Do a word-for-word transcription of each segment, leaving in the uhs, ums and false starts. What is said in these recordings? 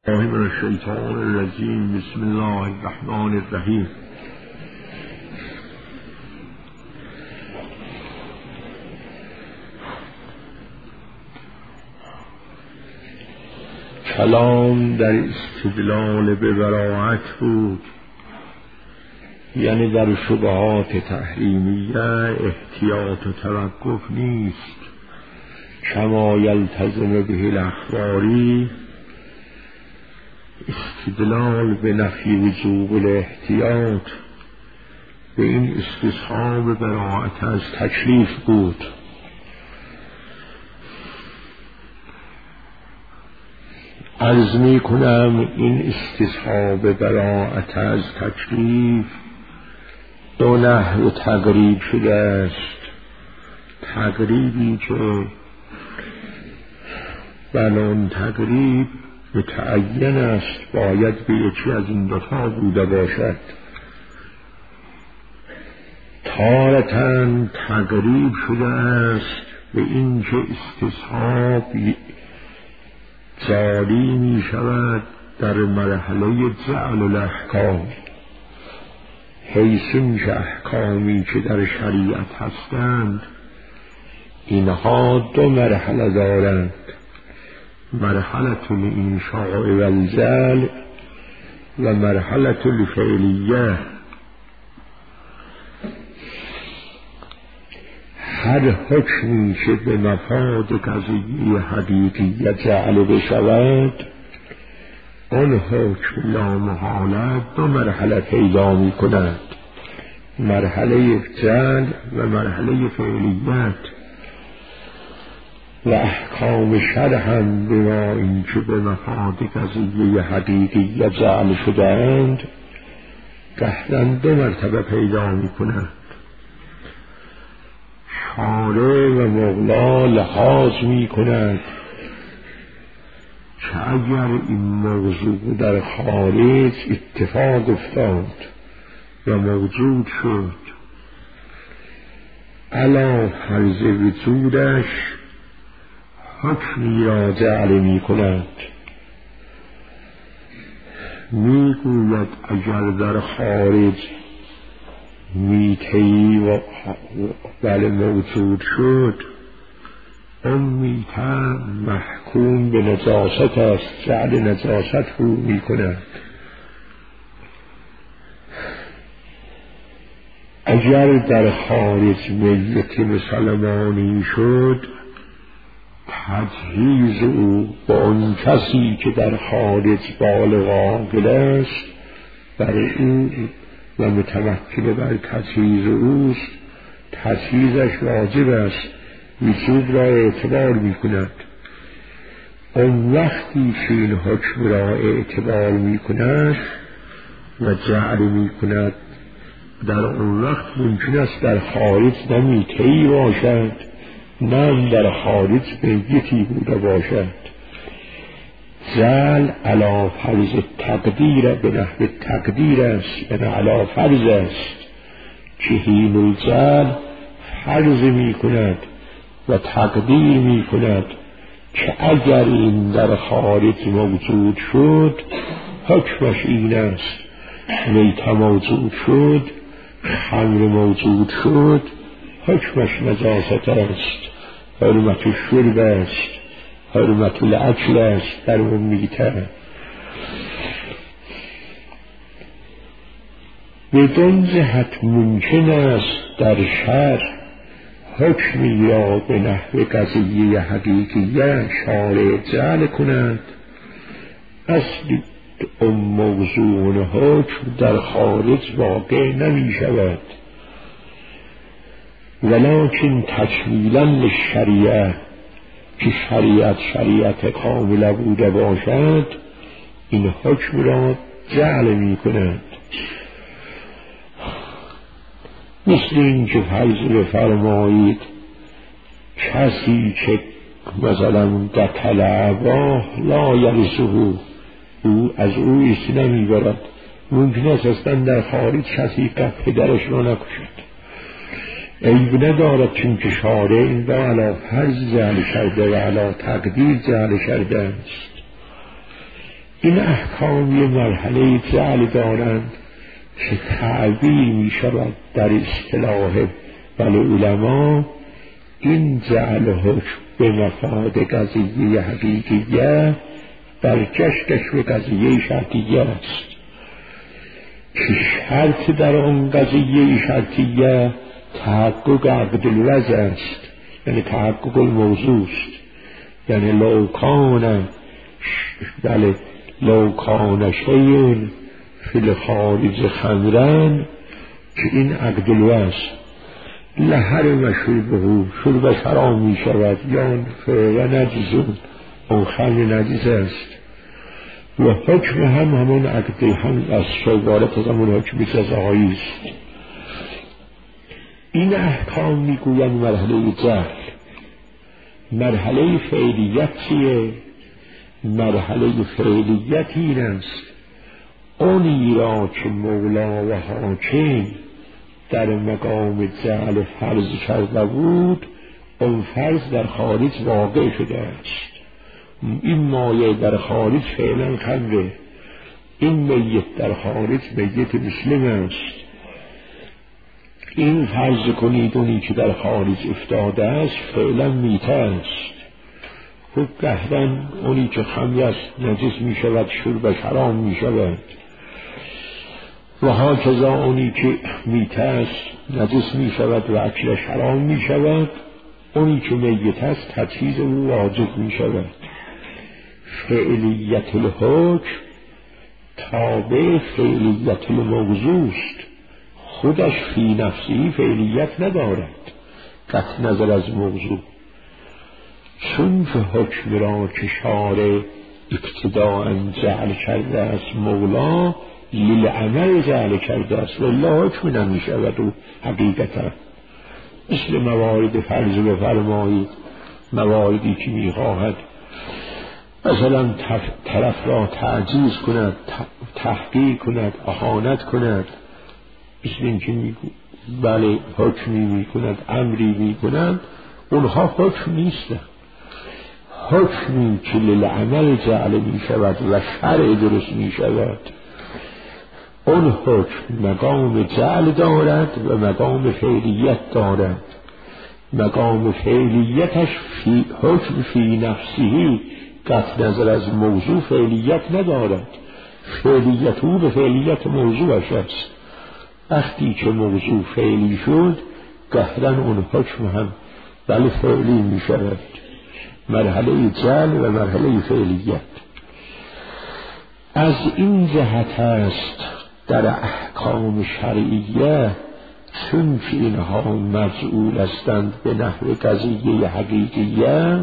الله من الشیطان الرجیم. بسم الله الرحمن الرحیم. کلام در استدلال به براءت بود، یعنی در شبهات تحریمیه احتیاط و توقف نیست. کما یلتزم به الاخباری، استدلال به نفی وجوب الاحتیاط به این استصحاب براءت از تکلیف بود. عرض می کنم این استصحاب براءت از تکلیف دو نحو تقریب شده است. تقریبی که بنان تقریب متعین است، باید به یکی از این دوتا بوده باشد. تارتاً تقریب شده است به این که استصحاب جاری می شود در مرحله جعل الاحکام، حیث این که احکامی که در شریعت هستند اینها دو مرحله دارند: مرحله الانشاء والجعل و مرحله الفعلیه. هر حکمی که به مفاد قضیه حقیقی جعل بشود، آن حکم لامحالت دو مرحله پیدا می کند: مرحله جعل و مرحله فعلیت. و احکام شرع هم به ما این که به مفاد قضیه حقیقی جعل شدند قهراً دو مرتبه پیدا می کند. شارع و مولا لحاظ می کند که اگر این موضوع در خارج اتفاق افتاد و موجود شد، علی فرض وجودش حکمی را جعل می کند. می گوید اگر در خارج میتهی و بله موجود شد، اون میته محکوم به نجاست است، جعل نجاست رو می کند. اگر در خارج میت مسلمانی شد، تجهیز او با اون کسی که در خارج بالغ عاقل است برای او و متمکن بر تجهیز اوست، تجهیزش واجب است، وجوب را اعتبار می کند. اون وقتی که این حکم را اعتبار می کند و جعل می کند، در اون وقت ممکن است در خارج نمیتهی باشد، نه در خارج بیتی بوده باشد. جعل علی فرض تقدیر به نحو تقدیر است، یعنی علی فرض است که حین الجعل فرض می کند و تقدیر می کند که اگر این در خارج موجود شد حکمش این است: میت موجود شد، خمر موجود شد، حکمش نجاست است، حرمت شرب است، حرمت الاکل است در اون میته. بدون جهت ممکن است در شرع حکمی را به نحو قضیه حقیقیه شارع جعل کند. اصلی اون موضوع حکم در خارج واقع نمی شود، ولکن تکمیلا للشریعه، که شریعت شریعت کامله بوده باشد، این حکم را جعل می کند. مثل این که فرض بفرمایید کسی که مثلا قتل اباه لا یرثه، او از او ایسی نمی برد. ممکن است اصلا در خارج کسی که پدرش را نکشد، عیب ندارد، چون که شارع این را علی فرض جعل کرده و علی تقدیر جعل کرده است. این احکامی مرحله جعل دارند که تعبیر می شود در اصطلاح العلماء این جعل حکم به مفاد قضیه حقیقیه برگشتش به قضیه شرطیه است که شرط در آن قضیه شرطیه تحقق عقد الوضع است، یعنی تحقق الموضوع است. یعنی لو کان بله لو کان شیء فی الخارج خمرن، که این عقد الوضع لحرم شربه، شربش حرام می شود، یا و نجزون، اون خمر نجس است و حکم هم همون عقد هم از شوارت از همون حکم جزایی است. این احکام می گویند مرحله جهل. مرحله فعلیت چیه؟ مرحله فعلیت این است اونی را که مولا و حاکم در مقام جعل فرض کرده بود، اون فرض در خارج واقع شده است. این مایه در خارج فعلا خمره، این میت در خارج میت مسلم است. این فرض کنید اونی که در خارج افتاده است فعلا میته است. خب قهرن اونی که خمر است نجس می شود، شربش حرام می شود. و ها کذا اونی که میته است نجس می شود و اکلش حرام می شود. اونی که میت است تجهیز او واجب می شود. فعلیت الحکم تابع فعلیت الموضوع است، خودش فی نفسی فعلیت ندارد قطع نظر از موضوع. چون که حکم را که شارع ابتداء جعل کرده است مولا، للعمل جعل کرده است و الله حکم نمی شود و حقیقتا مثل موارد فرض بفرمایید، مواردی که می خواهد مثلا طرف را تعجیز کند، تحقیر کند، اهانت کند، مثل این که می بله حکمی می کند، امری می کند، اونها حکم نیستند. حکمی که للعمل جعل می شود و شرع درست می شود، اون حکم مقام جعل دارد و مقام فعلیت دارد. مقام فعلیتش فی حکم فی نفسه قطع نظر از موضوع فعلیت ندارد، فعلیت او به فعلیت موضوعش است. وقتی که موضوع فعلی شد قهرن اون حکم هم بله فعلی می شود. مرحله جعل و مرحله فعلیت از این جهت است در احکام شرعیه، چون که اینها مجعول هستند به نحو قضیه حقیقیه،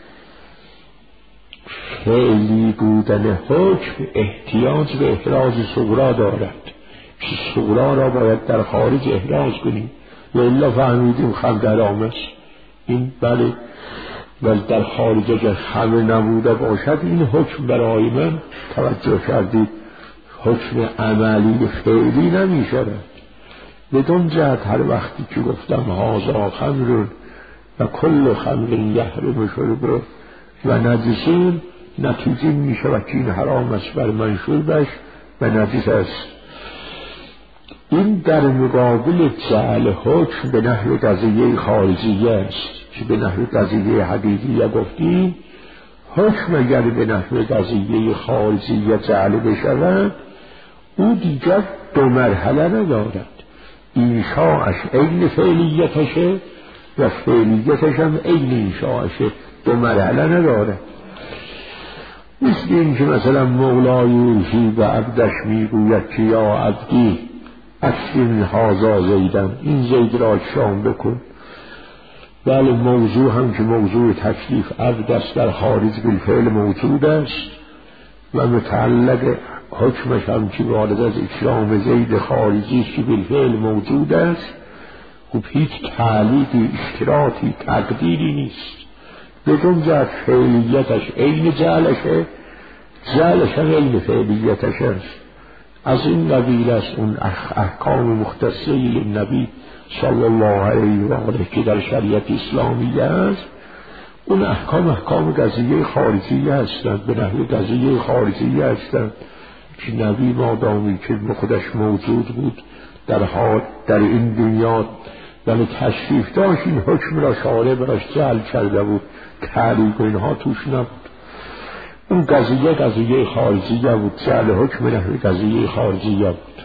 فعلی بودن حکم احتیاج به احراز صغرا دارد که صغرا را باید در خارج احراز کنیم و الا فهمیدیم خمر حرام است. این بله ولی در خارج اگر خمر نبوده باشد این حکم برای من توجه کردید حکم عملی فعلی نمی شود. بدون جهت هر وقتی که گفتم هازا خمر و کل خمر یحرم شربه و نجسین، نتیجه می شود که این حرام است بر من شربش و نجس است. این در مقابل جعل حکم به نحو قضیه خارجیه است که به نحو قضیه حقیقیه گفتیم. حکم اگر به نحو قضیه خارجیه جعل بشود او دیگر دو مرحله ندارد، انشاءش عین فعلیتشه و فعلیتش هم عین انشاءشه، دو مرحله ندارد. مثل این که مثلا مولای اوشی به عبدش میگوید که یا عبدی اکرم هازا زیدن، این زید را شام بکن. بله موضوع هم که موضوع تکلیف عبد است در خارج بالفعل موجود است و متعلق حکمش هم که وارد از اکرام زید خارجی است که بالفعل موجود است. خب هیچ تعلیقی، اشتراطی، تقدیری نیست. بدون جهت فعلیتش عین جعلشه، جعلش هم عین فعلیتش است. از این قبیل است اون احکام مختصه للنبی صلی الله علیه و آله که در شریعت اسلامی است. اون احکام احکام قضیه خارجی هستند، به نحو قضیه خارجی هستند که نبی مادامی که خودش موجود بود در حال در این دنیا ولی تشریف داشت، این حکم را شارع براش جعل کرده بود، تعریف و اینها توش نبود. اون قضیه قضیه خارجیه بود، جعل حکم نحوی قضیه خارجیه بود.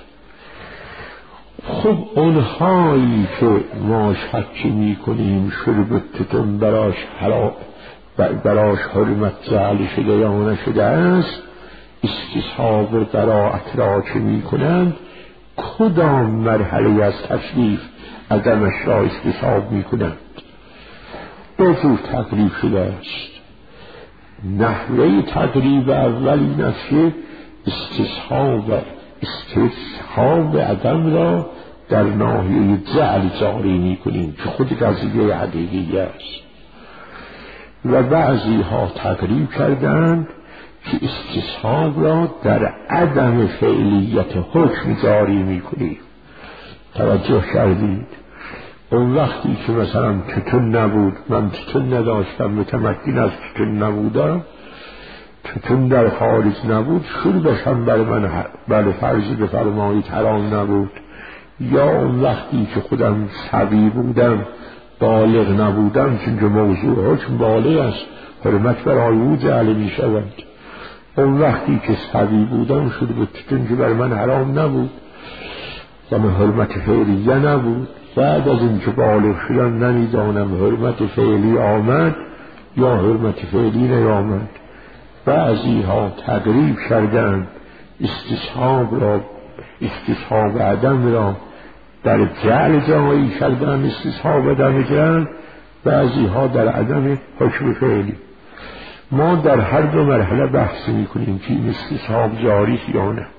خب اونهایی که ما شک می کنیم شربتتون براش حرام براش حرمت جعل شده یا نشده است، استصحاب و براعت را که می کنند، کدام مرحله از تشریف عدمش را استصحاب می کنند؟ دو جور تقریب شده است. نحوه تقریب اول این است که استصحاب استصحاب عدم را در ناحیه جعل جاری می کنیم که خود قضیه حقیقی است، و بعضی ها تقریب کردند که استصحاب را در عدم فعلیت حکم جاری می کنیم. توجه کردید؟ اون وقتی که مثلا تتون نبود، من تتون نداشتم، متمکن از تتون نبودم، تتون در خارج نبود، شربش هم برای من بله فرضی بفرمایید حرام نبود. یا اون وقتی که خودم صبی بودم، بالغ نبودم، چون که موضوع حکم بالغ است، حرمت برای او جعل می شود. اون وقتی که صبی بودم شرب تتون که برای من حرام نبود و من حرمت فعلیه نبود. بعد از این که بالغ شدم نمیدانم حرمت فعلی آمد یا حرمت فعلی نیامد. بعضی ها تقریب کردند استصحاب را استصحاب عدم را در جعل جایی کردند، استصحاب عدم جعل، بعضی ها در عدم حکم فعلی. ما در هر دو مرحله بحث می کنیم که این استصحاب جاری یا نه.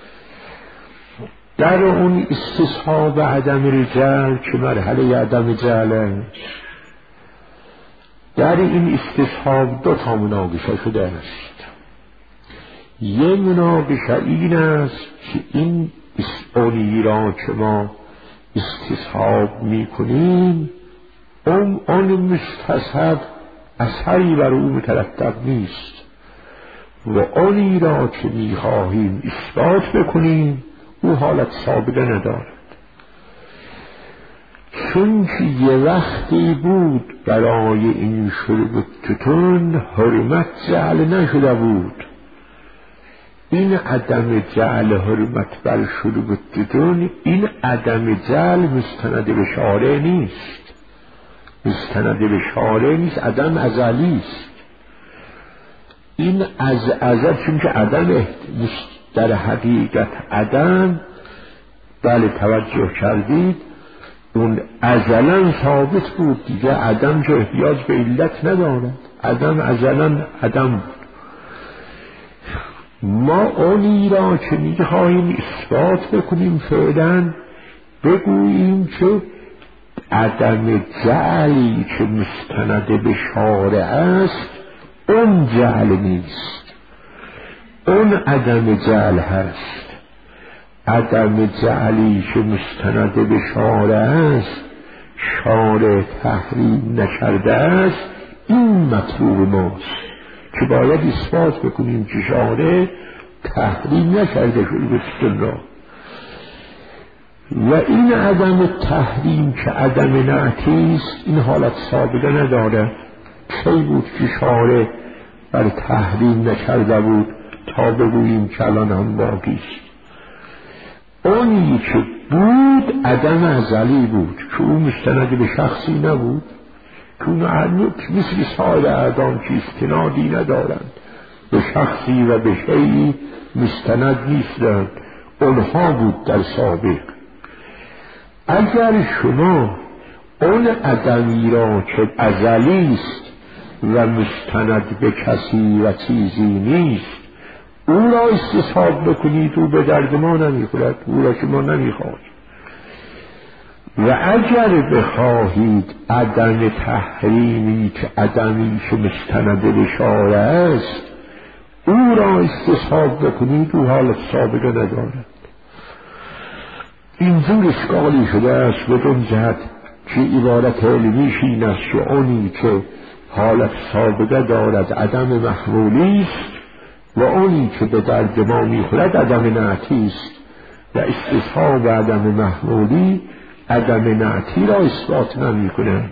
در اون استصحاب عدم الجعل که مرحله عدم جعل، در این استصحاب دو تا مناقشه شده است. یک مناقشه این است که این اونی را که ما استصحاب می کنیم اون آن مستصحب اثری بر او مترتب نیست، و آنی را که می خواهیم اثبات بکنیم او حالت ثابته ندارد. چون که یه وقتی بود برای این شرب تتون حرمت جعل نشده بود، این عدم جعل حرمت بر شرب تتون، این عدم جعل مستند به شارع نیست، مستند به شارع نیست، عدم ازلی است. این از ازل، چون که عدم در حقیقت عدم، بله توجه کردید، اون ازلا ثابت بود دیگه، عدم جو احتیاج به علت ندارد، عدم ازلا عدم بود. ما اونی را که میخواهیم اثبات بکنیم فعلا بگوییم که عدم جعلی که مستند به شارع است اون جعل نیست، اون عدم جعل هست. عدم جعلی که مستند به شارع است، شارع تحریم نکرده است، این مطلوب ماست که باید اثبات بکنیم که شارع تحریم نکرده شده بستن را. و این عدم تحریم که عدم نعتی است، این حالت ثابته نداره. کی بود که شارع بر تحریم نکرده بود تا بگوییم که الان هم باقی است؟ اونی که بود عدم ازلی بود که اون مستند به شخصی نبود، که اون مثل سایر اعدام که استنادی ندارند، به شخصی و به شیئی مستند نیستند، اونها بود در سابق. اگر شما اون عدمی را که ازلی است و مستند به کسی و چیزی نیست او را استصحاب بکنید، او به درد ما نمیخورد، او را که ما نمیخواهیم. و اگر بخواهید عدم تحریمی که عدمی که مستند به شارع است او را استصحاب بکنید، او حالت ثابته ندارد. اینجور اشکالی شده است بدون جهت که عبارت علمیش این است که اونی که حالت سابقه دارد عدم محمولی است و اونی که به درد ما میخورد عدم نعتی است و استصحاب عدم محمولی عدم نعتی را اثبات نمی کند.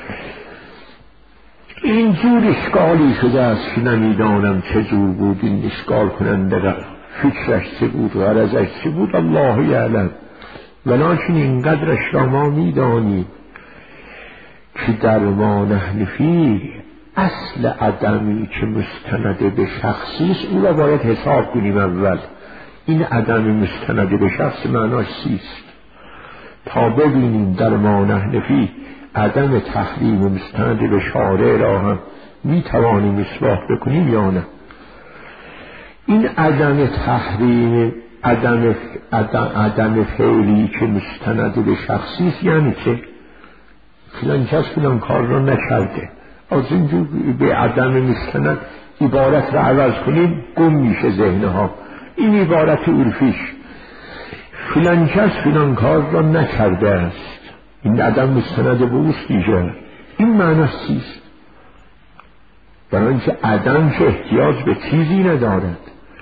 این جور اشکالی شده است که نمیدانم چه جور بود این اشکال کننده، فکرش چه بود، غرضش چه بود، الله یعلم. ولکن اینقدرش را ما میدانیم که در ما نحن فیه اصل عدمی که مستند به شخصی است او را باید حساب کنیم. اول این عدم مستند به شخص معناش چیست تا ببینیم در ما نحن فیه عدم تحریم مستند به شارع را هم میتوانیم اثبات بکنیم یا نه. این عدم تحریم عدم عدم, عدم فعلی که مستند به شخصی است یعنی که فلان کس فلان کار را نکرده. از اینجور به عدم مستند عبارت را عوض کنیم گم میشه ذهنها. این عبارت عرفیش فلان کس فلان کار را نکرده است، این عدم مستند به اوست دیگه. این معنی چیست؟ برای اینکه عدم که احتیاج به چیزی ندارد.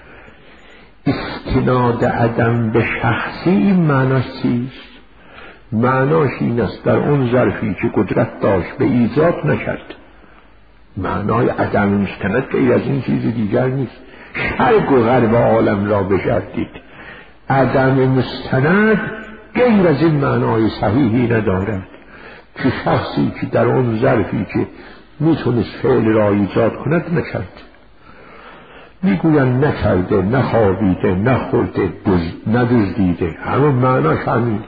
استناد عدم به شخصی این معنی چیست؟ معناش این است در اون ظرفی که قدرت داشت به ایجاد نکرد. معنای عدم مستند غیر از این چیز دیگر نیست. شرق و غرب عالم را بگردید، عدم مستند غیر از این معنای صحیحی ندارد که شخصی که در اون ظرفی که میتونست فعل را ایجاد کند نکرد. میگوین نکرده، نخوابیده، نخورده، ندزدیده، همون معناش همین.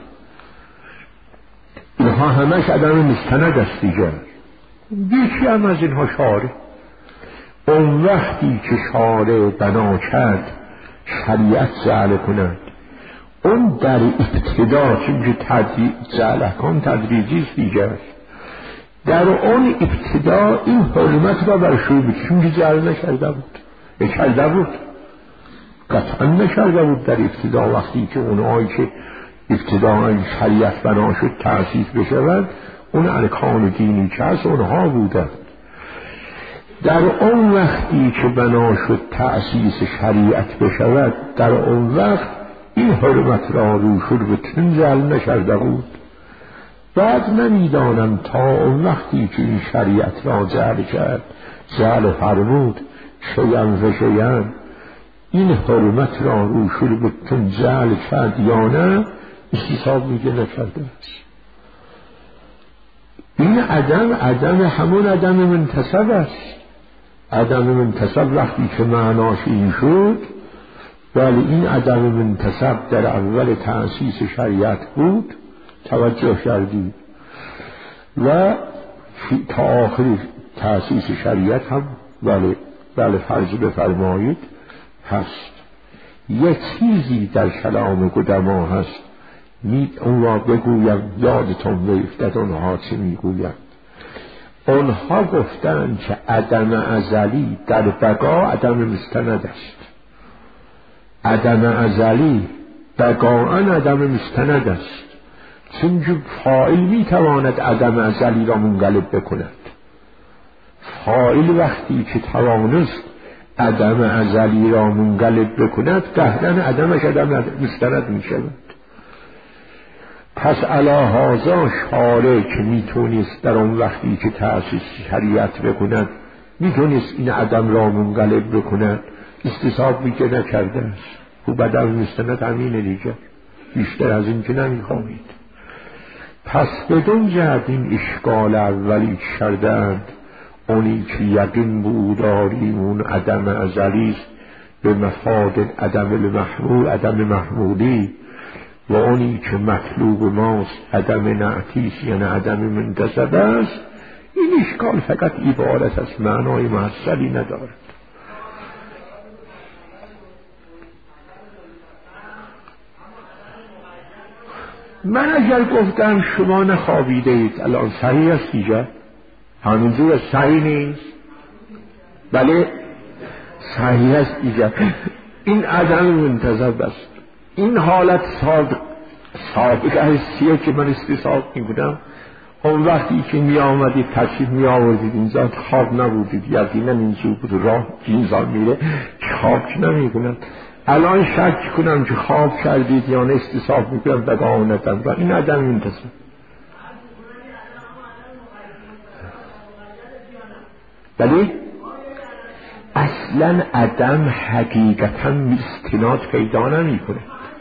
اینها همش عدم مستند است دیگر. یکی هم از اینها شارع. اون وقتی که شارع بنا کرد شریعت جعل کند، اون در ابتدا چون که جعل احکام تدریجی است دیگر، در اون ابتدا این حرمت را بر شروع بود چون که جعل نکرده بود. نکرده بود قطعا نکرده بود در ابتدا. وقتی که اونهایی که ابتدا این شریعت بنا شد تأسیس بشود، اون ارکان دینی که هست اونها بودند. در اون وقتی که بنا شد تأسیس شریعت بشود، در اون وقت این حرمت را رو شد و چون جعل نکرده بود. بعد نمیدانم تا اون وقتی که این شریعت را جعل کرد، جعل فرمود شیئا فشیئا، این حرمت را رو شد و چون جعل کرد یا نه حساب میگه نکرده است. این عدم عدم همون عدم منتصب است. عدم منتصب وقتی که معناش این شد، ولی این عدم منتصب در اول تأسیس شریعت بود، توجه کردید، و تا آخر تأسیس شریعت هم ولی ولی فرض بفرمایید هست. یک چیزی در کلام قدما هست، می اون را بگویم یادتون بیفتد اونها چه میگویم. اونها گفتن که عدم ازلی در بقا عدم مستند است. عدم ازلی بقاءً عدم مستند است، چون فاعل میتواند عدم ازلی را منقلب بکند. فاعل وقتی که توانست عدم ازلی را منقلب بکند، قهرن عدمش عدم مستند میشود. پس علی هذا شارع که میتونست در اون وقتی که تأسیس شریعت بکند میتونست این عدم را منقلب بکند، استصحاب میگه نکرده است. خوب عدم مستند همینه دیگر، بیشتر از این که نمیخواهید. پس بدون جهت این اشکال اولی کردند، اونی که یقین بود داریم اون عدم ازلی است به مفاد عدم المحمول، عدم محمولی، و اونی که مطلوب ماست عدم نعتیس یعنی عدم منتصب است. این اشکال فقط عبارت از معنای محصلی ندارد. من اگر گفتم شما نخوابیده اید الان صحیح است دیگر؟ همینجور صحیح نیست؟ بله صحیح است دیگر. این عدم منتصب است. این حالت سابق سابق حسیه که من استصحاب میکنم، اون وقتی که می آمدید تشریف می آوردید اینجا خواب نبودید، یقینا اینجا بود راه اینجا میره خواب که نمی کنن. الان شک کنم که خواب کردید یا نه استصحاب می کنم بگاهانتم را این عدم منتصف. بله اصلا عدم حقیقتا استناد پیدا نمی کنه.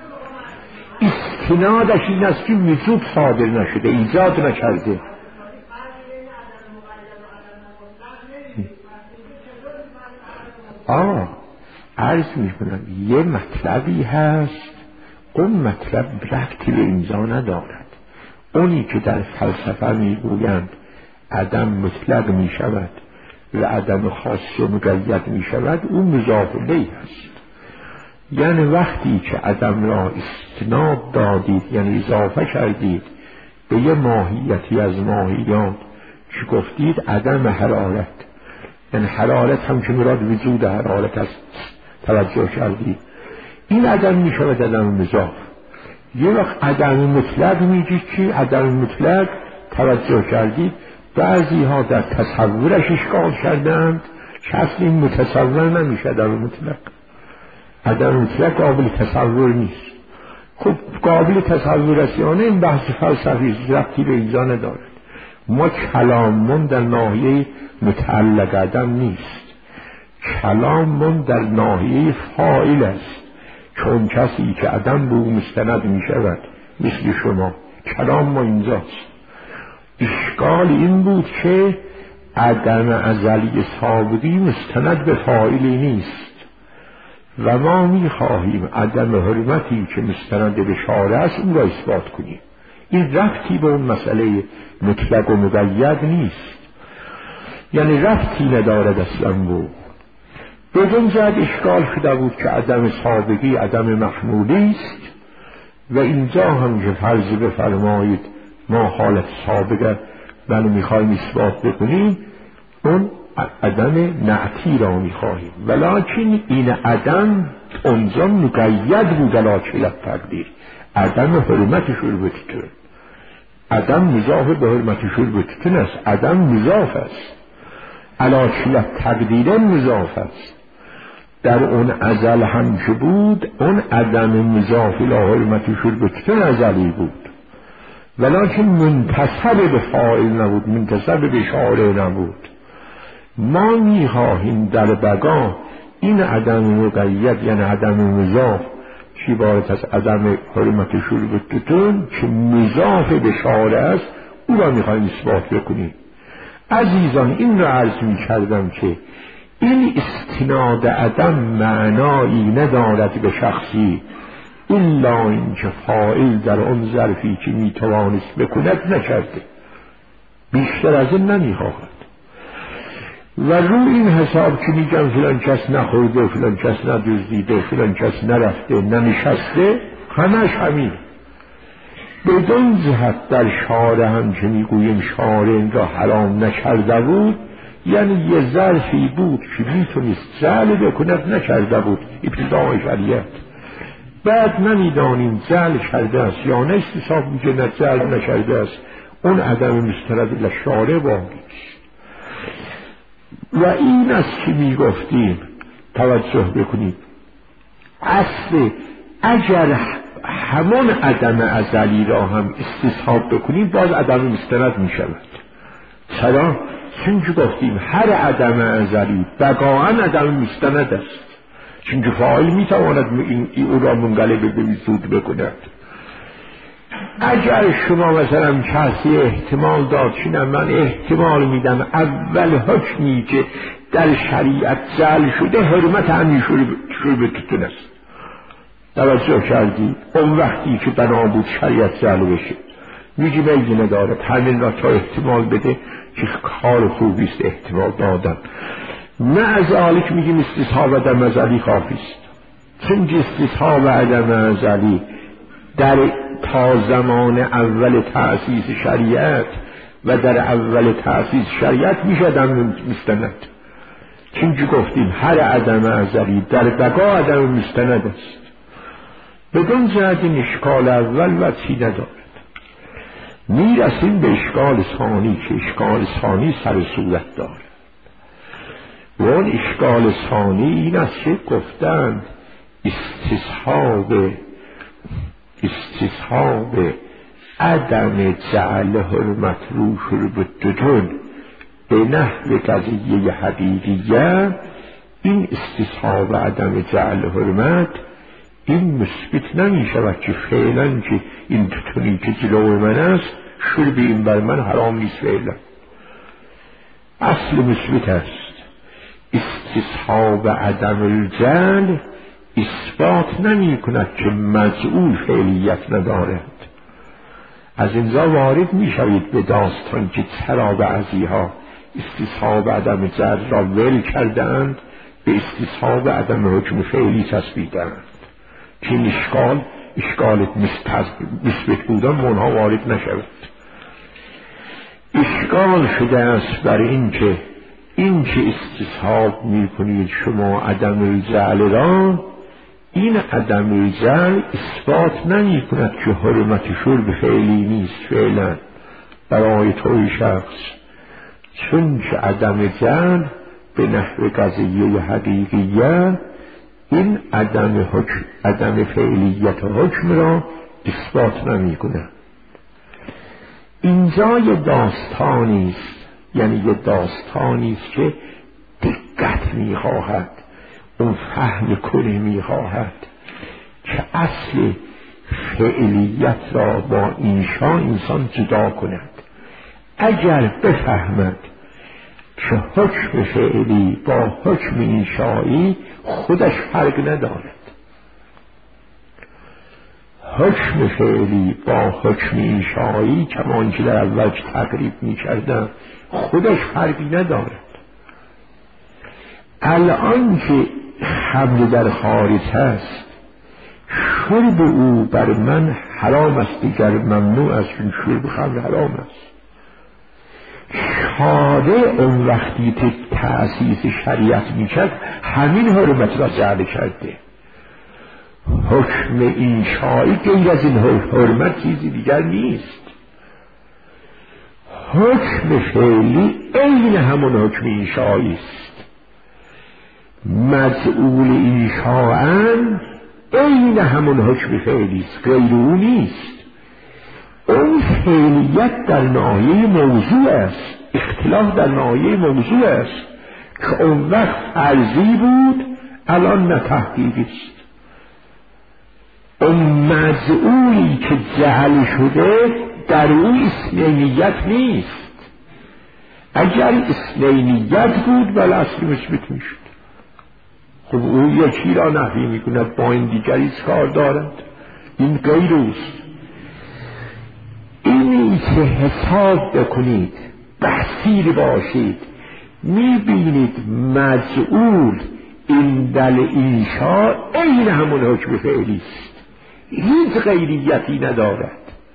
استنادش این است که وجود صادر نشده، ایجاد نکرده. آه عرض می کنم یه مطلبی هست اون مطلب ربطی به اینجا ندارد. اونی که در فلسفه می گویند عدم مطلق می شود و عدم خاص و مقید می شود اون مضاف الیه هست. یعنی وقتی که عدم را استناد دادید یعنی اضافه کردید به یه ماهیتی از ماهیات که گفتید عدم حرارت، یعنی حرارت هم که مراد وجود حرارت است توجه کردید، این عدم می شود عدم مضاف. یه وقت عدم مطلق میگید که عدم مطلق توجه کردید بعضی ها در تصورش اشکال کردند که اصلا این متصور نمیشه. عدم مطلق عدم مطلق قابل تصور نیست. خب قابل تصور است یا نه این بحث فلسفی ربطی به اینجا ندارد. ما کلاممون در ناحیه متعلق عدم نیست، کلاممون در ناحیه فاعل است، چون کسی که عدم به او مستند می شود مثل شما. کلام ما اینجاست. اشکال این بود که عدم ازلی سابقی مستند به فاعلی نیست و ما می خواهیم عدم حرمتی که مستند به شارع است اون را اثبات کنیم. این ربطی به اون مسئله مطلق و مقید نیست، یعنی ربطی ندارد اصلا. بود بدون جد اشکال شده بود که عدم سابقی عدم محمولی است و اینجا هم که فرض بفرمایید ما حالت سابقه بله میخوایم اثبات بکنیم اون عدم نعتی را میخواهیم، ولیکن این عدم اونجا مقید بود علی چلت تقدیر. عدم حرمت شربتتون، عدم مضاف به حرمت شربتتون است، عدم مضاف است علی چلت تقدیر مضاف است. در اون ازل هم که بود اون عدم مضاف الی حرمت شربتتون ازلی بود، ولیکن منتسب به فاعل نبود، منتسب به شارع نبود. ما میخواهیم در بقا این عدم مقید یعنی عدم مضاف که عبارت از عدم حرمت شربتتون که مضاف به شارع است او را میخواهیم اثبات بکنیم. عزیزان این را عرض میکردم که این استناد عدم معنایی ندارد به شخصی الا این که فاعل در اون ظرفی که میتوانست بکند نکرده، بیشتر از این نمیخواهد. و رو این حساب که میگم فلان کس نخورده، فلان کس ندزدیده، فلان کس نرفته ننشسته، همش همین. بدون جهت در شارع هم که میگویم شارع این را حرام نکرده بود، یعنی یه ظرفی بود که میتونست جعل بکند نکرده بود ابتدای شریعت. بعد نمیدانیم جعل کرده است یا نه استصحاب میگه نه جعل نکرده است، اون عدم مستند لشارع باقی است. و این است که میگفتیم توجه بکنید اصل اگر همون عدم ازلی را هم استصحاب بکنیم باز عدم مستند میشود. چرا؟ چون که گفتیم هر عدم ازلی بقاعا عدم مستند است، چون که فاعل میتواند این او را منقلب به وجود بکند. اگر شما مثلا کسی احتمال داد چینم من احتمال میدم اول حکمی که در شریعت جعل شده حرمت همین شربتتون است، توجه کردی؟ اون وقتی که بنا بود شریعت جعل بشه میگی بیدی ندارد، همین را تا احتمال بده که کار خوبی است احتمال دادن. نه از آلک میگیم استصحاب عدم ازلی کافی است، چون که استصحاب عدم ازلی در تا زمان اول تأسیس شریعت و در اول تأسیس شریعت میشه عدم مستند، چون که گفتیم هر عدم ازلی در بقا عدم مستند است. بدون جهت این اشکال اول و چی ندارد. میرسیم به اشکال ثانی که اشکال ثانی سر صورت داره. و اون اشکال ثانی این است که گفتند استصحاب استصحاب عدم جعل حرمت رو شربتتون به نحو قضیه حقیقیه، این استصحاب عدم جعل حرمت این مثبت نمی شود که فعلا که این توتونی که جلو من است شرب این بر من حرام نیست. فعلا اصل مثبت است. استصحاب عدم الجعل اثبات نمی کند که مجعول فعلیت ندارد. از اینجا وارد می شوید به داستان که چرا بعضیها استصحاب عدم جعل را ول کردند به استصحاب عدم حکم فعلی چسبیدند که این اشکال اشکال مثبت بودن منها وارد نشود. اشکال شده است بر این که این که استصحاب می کنید شما عدم الجعل را، این عدم الجعل اثبات نمی کند که حرمت شرب فعلی نیست فعلا برای توی شخص، چون که عدم جعل به نحو قضیه حقیقیه این عدم حکم عدم فعلیت حکم را اثبات نمی کند. اینجا یه داستانی است، یعنی یه داستانی است که دقت می خواهد، اون فهم کلی می خواهد که اصل فعلیت را با انشا انسان جدا کند. اگر بفهمد که حکم فعلی با حکم انشایی خودش فرق ندارد، حکم فعلی با حکم انشایی کمان که در اول تقریب می کردم خودش فرقی ندارد. الان که حمل در خارج هست شرب او بر من حرام است، دیگر ممنوع است، چون شرب خمر حرام است. شارع اون وقتی که تأسیس شریعت میکرد همین حرمت را جعل کرده. حکم انشایی غیر از این حرمت چیزی دیگر نیست. حکم فعلی عین همون حکم انشایی است. مجعول انشاءن عین همون حکم فعلی است، غیر او نیست. اون فعلیت در ناحیه موضوع است، اختلاف در ناحیه موضوع است که اون وقت فرضی بود الان نه تحقیقی است. اون مجعولی که جعل شده در او اثنینیت نیست. اگر اثنینیت بود بل اصلی مثبت می شد. خب او یکی را نفی می کند با این دیگری کار دارد، این غیر اوست. اینی که حساب بکنید، بصیر باشید، می بینید مجعول این دل انشاء این همون حکم فعلی است، هیچ غیریتی ندارد.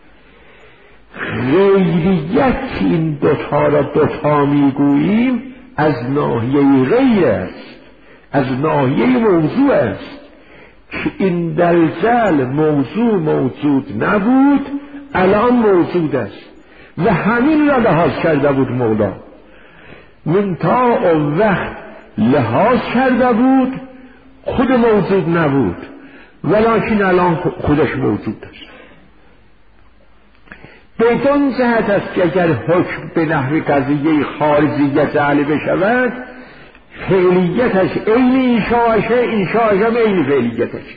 غیریت این دوتا را دوتا میگوییم از ناحیه غیر است، از ناحیه موضوع است که این دلجل موضوع موجود نبود الان موجود است و همین را لحاظ کرده بود مولا. منتها اون وقت لحاظ کرده بود خود موجود نبود، ولیکن الان خودش موجود است. بدون جهت است که اگر حکم به نحو قضیه خارجیت جعل بشود فعلیتش عین انشاءشه، انشاءش هم عین فعلیتش.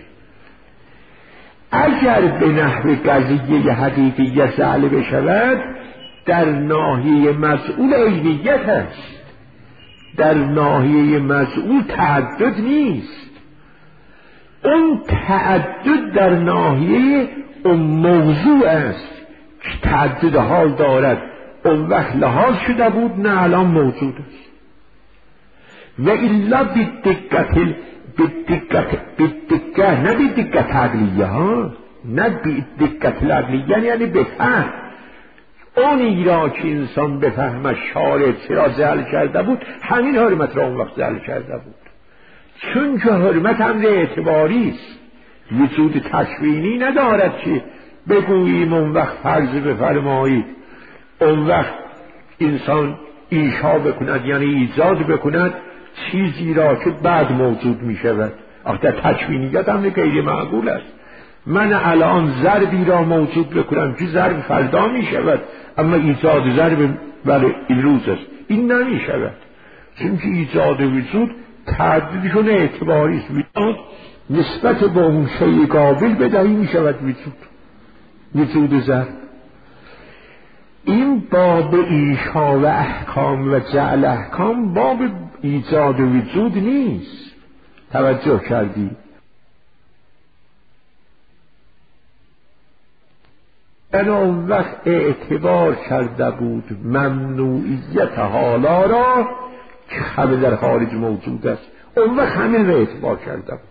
اگر به نحو قضیه حقیقیت جعل بشود در ناحیه مجعول عینیت است، در ناحیه مجعول تعدد نیست. اون تعدد در ناحیه اون موضوع است که تعدد حال دارد، اون وقت لحاظ شده بود نه الان موجود است. و الا بدقت بدقت بدقت نه بدقت عقلیه ها، نه بدقت عقلیه یعنی بفهم اونی را که انسان بفهمه شارع چرا جعل کرده بود همین حرمت را اون وقت جعل کرده بود. چون که حرمت امر اعتباری است، وجود تشبیهی ندارد که بگوییم اون وقت فرض بفرمایید اون وقت انسان ایشا بکند یعنی ایجاد بکند چیزی را که بعد موجود می شود. آخه تکوینیت هم غیر معقول است. من الان ضربی را موجود بکنم که ضرب فردا می شود، اما ایجاد ضرب برای این روز است، این نمی شود، چون که ایجاد وجود تعددشون اعتباری است. نسبت به اون شیء قابل بدهی می شود وجود وجود ضرب. این باب ایشا و احکام و جعل احکام باب ایجاد وجود نیست. توجه کردی؟ این اون وقت اعتبار کرده بود ممنوعیت حالا را که همه در خارج موجود است، اون وقت همین را اعتبار کرده بود.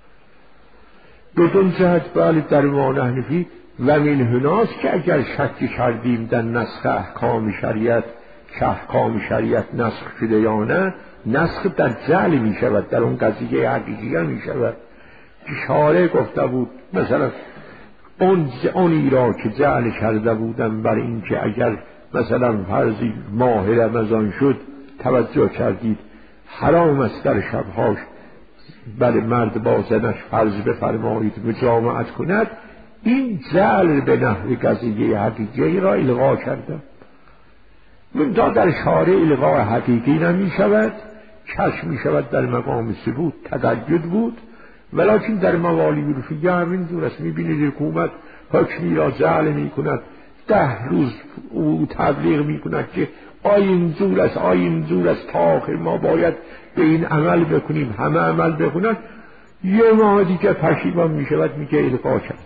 بدون جهت بله در ایمان حنفی و من هناست که اگر شک کردیم در نسخ احکام شریعت که احکام شریعت نسخ شده یا نه، نسخ در جعل می شود، در اون قضیه حقیقی می شود. شارع گفته بود مثلا اون اونی را که جعل کرده بودن برای اینکه اگر مثلا فرضی ماه رمضان شد، توجه کردید حرام است در شبهاش بله مرد با زنش فرض بفرمایید مجامعت کند، این جعل به نحو قضیه حقیقی را الغا کرده. منتها در شارع الغا حقیقی نمی شود، کشف می شود در مقام ثبوت تدید بود، ولیکن در موالی عرفیه همین جور است. می بینید حکومت حکمی را جعل می کند، ده روز او تبلیغ می کند که آین جور است آین جور است تا آخر ما باید به این عمل بکنیم، همه عمل بکنند. یه ماه دیگه پشیمان می شود میگه الغا کرد،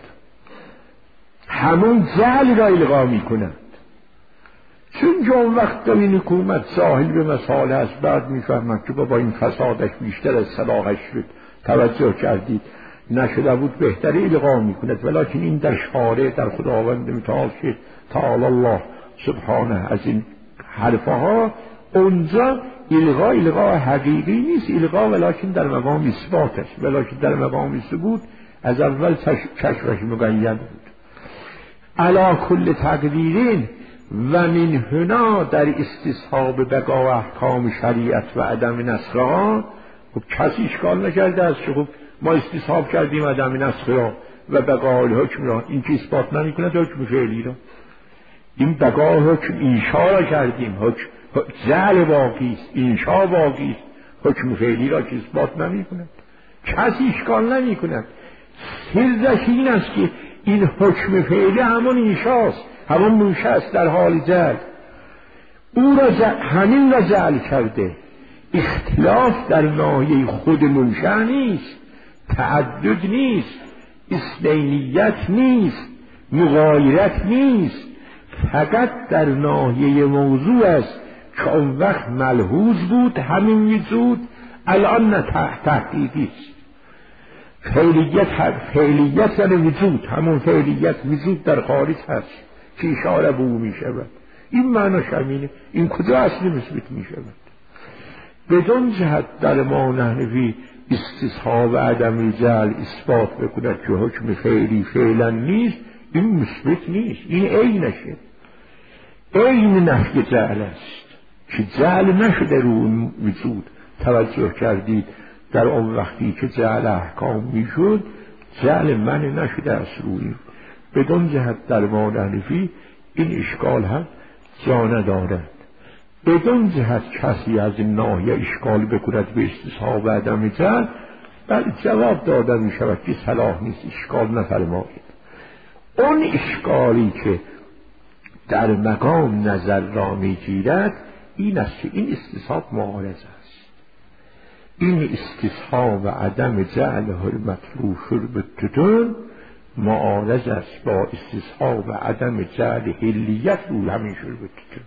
همون جعل را الغا می کند. چون که اون وقت این حکومت ساحل به مسائل است، بعد می فهمد که بابا این فسادش بیشتر از صلاحش شد. توجه کردید نشده بود بهتری الغا می کند، ولیکن این در شارع در خداوند متعال شد تعالی الله سبحانه از این حرفها، اونجا الغا الغا حقیقی نیست، الغا ولیکن در مقام اثباتش، ولیکن در مقام ثبوت از اول کشفش مقید بود. علا کل تقدیرین و من هنا در استصحاب بقا احکام شریعت و عدم نسخها. خب کسی اشکال نکرده است که خب ما استصحاب کردیم عدم نسخ را و بقا حکم را، این که اثبات نمی کند حکم فعلی را. این بقا حکم انشا را کردیم، حکم جعل باقی است، انشا باقی است، حکم فعلی را که اثبات نمی کند، کسی اشکال نمی کند. سرش این است که این حکم فعلی همون انشاست، همون منشه است در حال جعل، او را جعل همین را جعل کرده. اختلاف در ناحیه خود منشه نیست، تعدد نیست، اثنینیت نیست، مغایرت نیست، فقط در ناحیه موضوع است که اون وقت ملحوظ بود همین وجود، الان نه تحقیقی است. فعلیت فعلیت یعنی وجود، همون فعلیت وجود در خارج هست که اشاره به او می شود. این معناش همینه. این کجا اصلی مثبت می شود؟ بدون جهت در ما نحنفی استصحاب عدم جعل اثبات بکند که حکم فعلی فعلا نیست، این مثبت نیست، این عینشه، عین نفی جعل است که جعل نشده رو اون وجود. توجه کردید در اون وقتی که جعل احکام میشد جعل من نشده است روی. بدون جهت در ما نحنفی این اشکال هم جا ندارد. بدون جهت کسی از این ناحیه اشکال بکند به استصحاب عدم جعل، بل جواب داده می شود که صلاح نیست، اشکال نفرمایید. اون اشکالی که در مقام نظر را می گیرد این است که این استصحاب معارض است. این استصحاب عدم جعل حرمت رو شربتتون معارض است با استصحاب عدم جعل حلیت رو همین شربتتون،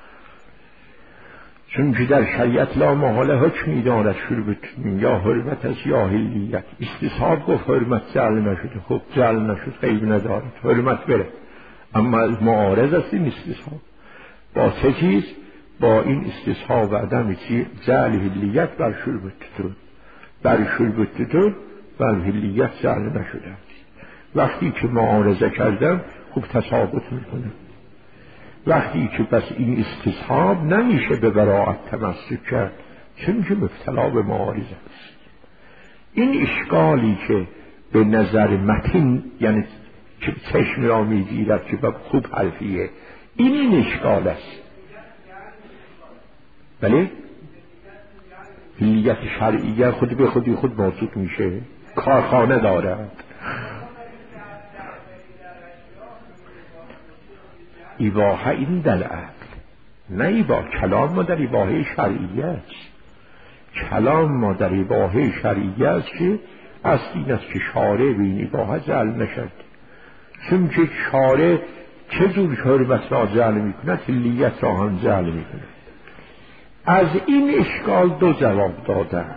چون که در شریعت لا محاله حکمی دارد شربتتون یا حرمت است یا حلیت. استصحاب گفت حرمت جعل نشده، خب جعل نشد غیب ندارد، حرمت بره، اما معارض است این استصحاب با چه چیز؟ با این استصحاب عدم جعل حلیت بر شربتتون، بر شربتتون بر حلیت جعل نشده است. وقتی که معارضه کردم خوب تثابت میکنه. وقتی که بس این استصحاب نمیشه به براءت تمسک کرد، چون که مبتلا به معارضه است. این اشکالی که به نظر متین یعنی که چشم را میگیرد که خوب حرفیه، این این اشکال است. بله حلیت شرعیه خود به خودی خود موجود میشه، کارخانه دارد. ایباحه این در عقل، نه ایباحه. کلام ما در ایباحه شرعیه است. کلام ما در ایباحه شرعیه است که اصل این است که شارع به این ایباحه جعل نشد. چون که شارع چه جور حرمت را جعل میکند، حلیت را هم جعل میکند. از این اشکال دو جواب دادن.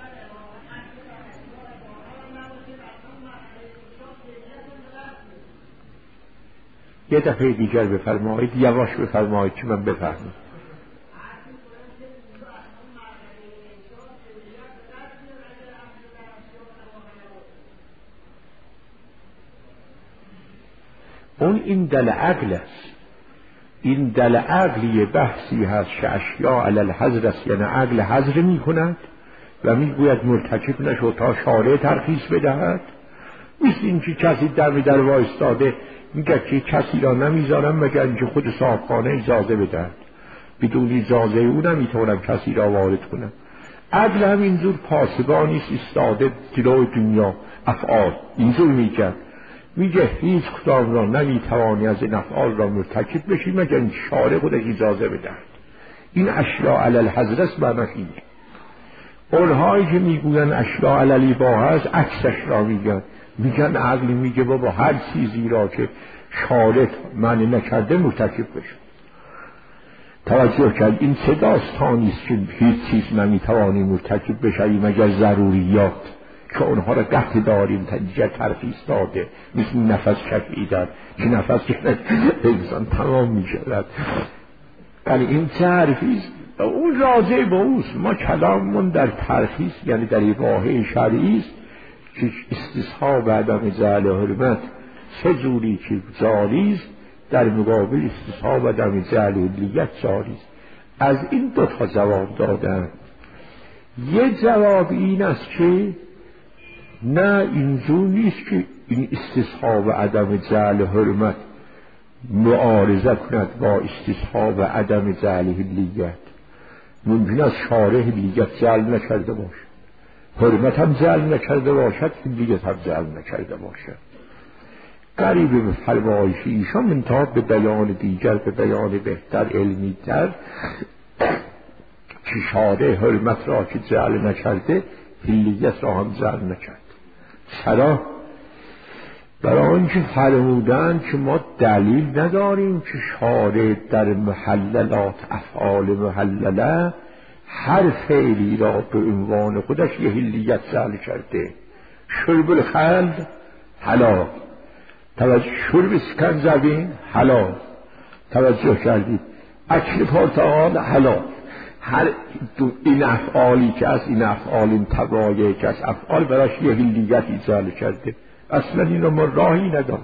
یه دفعه دیگر بفرمایید، یواش بفرمایید که من بفهمم. اون این دل عقل است. این دل عقلی بحثی هست که اشیاء علی الحظر است، یعنی عقل حظر می کند و می گوید مرتکب نشو تا شارع ترخیص بدهد. مثل این که کسی در می در وایستاده میگه که کسی را نمیذارم مگر اینکه خود صاحبخانه اجازه بدهد، بدون اجازه او نمیتونم کسی را وارد کنم. عقل هم اینجور پاسبانی است ایستاده جلوی دنیا افعال، اینجور میگه میگه هیچ کدام را نمیتوانی از این افعال را مرتکب بشی مگر این شارع خودش اجازه بدهد. این اشیاء علی الحظر است معنی اینه. اونهایی که میگوین اشیاء علی الاباحه است عکسش را میگن، میگن عقل میگه بابا هر چیزی را که شارع معنی نکرده مرتکب بشه. توجه کرد این چه داستانی است که هیچ چیز نمیتوانی مرتکب بشوی مگر ضروریات که اونها را قطع داریم تنجیه ترخیص داده، مثل نفس کشیدن که نفس کشیدن انسان تمام میشود. یعنی این چه حرفی است؟ اون راجع به اوست. ما کلاممون در ترخیص یعنی در ایباحه شرعی است که استصحاب عدم جعل حرمت چه جوری که جاری است در مقابل استصحاب عدم جعل حلیت جاری است. از این دو تا جواب دادن. یه جواب این است که نه اینجور نیست که این استصحاب عدم جعل حرمت معارضه کند با استصحاب عدم جعل حلیت. ممکن است شارع حلیت جعل نکرده باشد، حرمت هم جعل نکرده باشد، حلیت هم جعل نکرده باشد. قریب به فرمایش ایشان منتها به بیان دیگر، به بیان بهتر علمی تر که شارع حرمت را که جعل نکرده حلیت را هم جعل نکرد. چرا؟ برای آنکه فرمودند که ما دلیل نداریم که شارع در محللات افعال محلله هر فعلی را به عنوان خودش یه حلیت جعل کرده. شرب الخل حلال، توجه شرب سکنجبین حلال، توجه کردید اکل پرتقال حلال. هر این افعالی که از این افعال این تبایه که از افعال براش یه حلیتی جعل کرده. اصلا این رو ما راهی نداریم.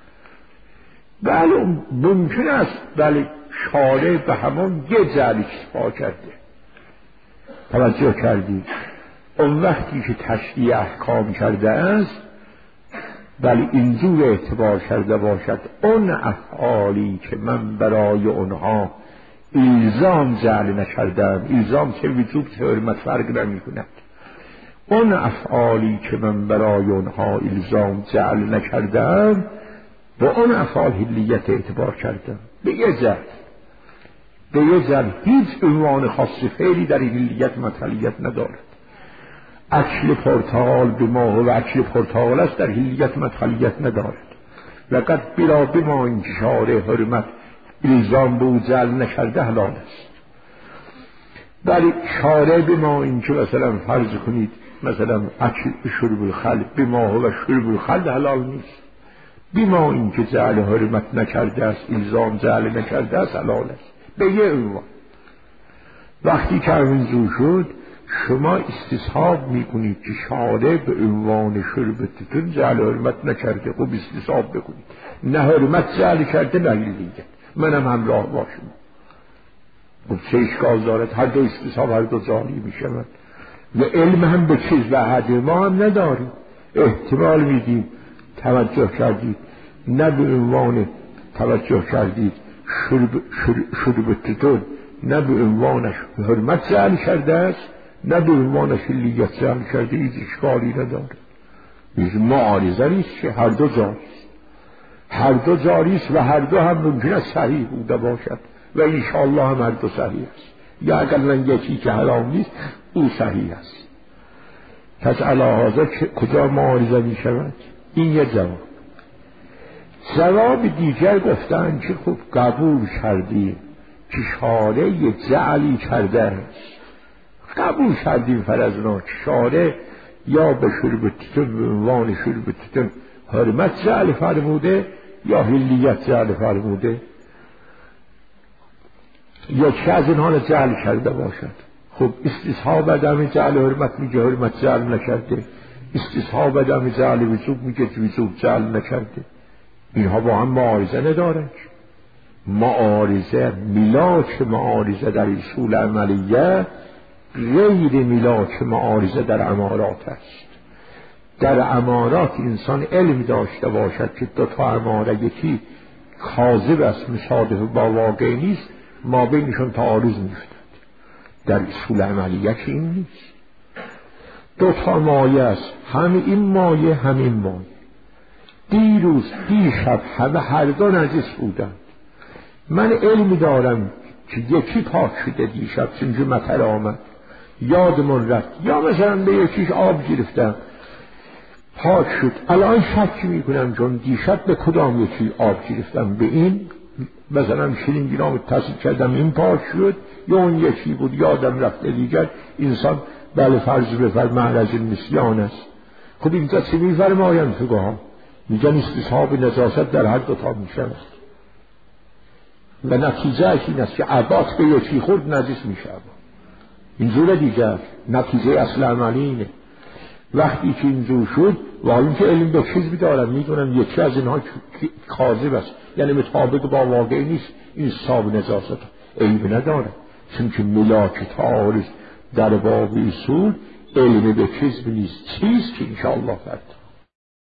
بله ممکن است بله شارع به همون یه جعل اکتفا کرده. توجه کردید اون وقتی که تشریع احکام کرده است بله اینجور اعتبار کرده باشد اون افعالی که من برای اونها الزام جعل نکردم، الزام چه وجوب چه حرمت فرق نمی کند، اون افعالی که من برای اونها الزام جعل نکردم با اون افعال حلیت اعتبار کردم. به یه جعل به یه جعل هیچ عنوان خاص فعلی در این حلیت مطلیت ندارد. اکل پرتقال به ما و اکل پرتقال است در حلیت مطلیت ندارد. لقد بلا به ما این شارع حرمت الزام به او جعل نکرده حلال است. ولی شارع به ما این که مثلا فرض کنید مثلا اکل شرب الخل به ما و شرب الخل حلال نیست، به ما این که جعل حرمت نکرده است الزام جعل نکرده است حلال است به یه عنوان. وقتی که اینجور شد شما استصحاب میکنید که شارع به عنوان شربتتون جعل حرمت نکرده، خب استصحاب بکنید. نه حرمت جعل کرده نه لیت، منم همراه باشم. خب چه اشکال دارد؟ هر دو استصحاب هر دو جاری میشود. و علم هم به چیز و حد ما هم نداریم. احتمال میدیم توجه کردید، نه به عنوان توجه کردید شرب شربتتون، نه به عنوانش حرمت جعل کرده است، نه به عنوانش لیت جعل کرده، هیچ اشکالی نداره. هیچ معارضه نیست که هر دو جاری است، هر دو جاری است و هر دو هم ممکن است صحیح بوده باشد و انشاءالله هم هر دو صحیح است. یا اگر من یکی که حرام نیست او صحیح است. پس علی هذا کجا معارضه می شود؟ این یه جواب. جواب دیگر گفتن که خب قبول کردیم که شارع جعلی کرده است، قبول کردیم فرضنا که شارع یا به شربتتون به عنوان شربتتون حرمت جعل فرموده یا حلیت جعل فرموده، یا چه از اینها جعل کرده باشد. خب استصحاب عدم جعل حرمت میگه حرمت جعل نکرده، استصحاب عدم جعل وجوب میگه وجوب جعل نکرده. اینها با هم معارضه ندارند. معارضه ملاک معارضه در اصول عملیه غیر ملاک معارضه در امارات است. در امارات انسان علم داشته باشد که دو تا اماره یکی کاذب است، مصادف با واقع نیست، ما بینشون تعارض میفتد. در اصول عملیه که این نیست. دو تا مایه است، هم این مایه هم این مایه. دیروز دیشب همه هر دو نجس بودند. من علم دارم که یکی پاک شده دیشب چون مطر آمد یادمون رفت، یا مثلا به یکیش آب گرفتم پاک شد، الان شک میکنم چون دیشب به کدام یکی آب گرفتم، به این مثلا شیرین گرام تصدیق کردم این پاک شد یا اون یکی بود یادم رفته دیگر. انسان بله فرض بفرد معرض نسیان است. خب اینجا چه میفرمایند فقها؟ میگن استصحاب نجاست در هر دو تا میشود و نتیجه اش این است که عباس به یکی خورد نجس میشه. اینجور دیگر نتیجه اصل عملی اینه. وقتی که اینجور شد و حالا که علم به چیز بیدارم میدونم یکی از اینها کاذب است، یعنی مطابق با واقع نیست، این حساب نجاست علم نداره. چون که ملاک تعارض در باب اصول علم به چیز نیست، چیز که انشاءالله فرد